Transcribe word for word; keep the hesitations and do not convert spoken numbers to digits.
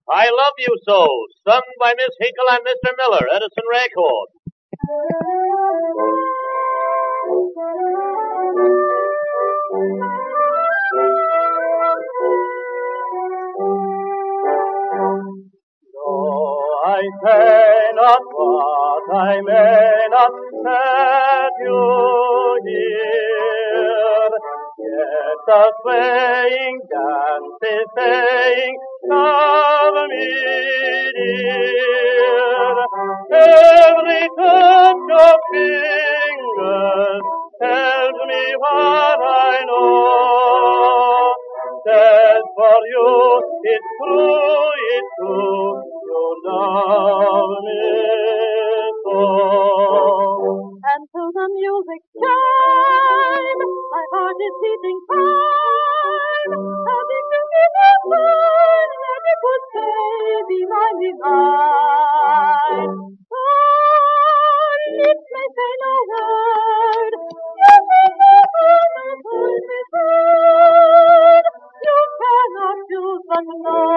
I Love You So, sung by Miss Hinkle and Mister Miller, Edison Record. No, I say not what I may not set you hear. Yet the swaying dance is saying, love me, dear. Every touch of fingers tells me what I know. That for you it's true, it's true, you love me so. And to the music chime, my heart is beating time, as if to be the one that it would say, be mine, be mine. Oh, lips may say no word, yet they never, not hold me word. You cannot choose but know.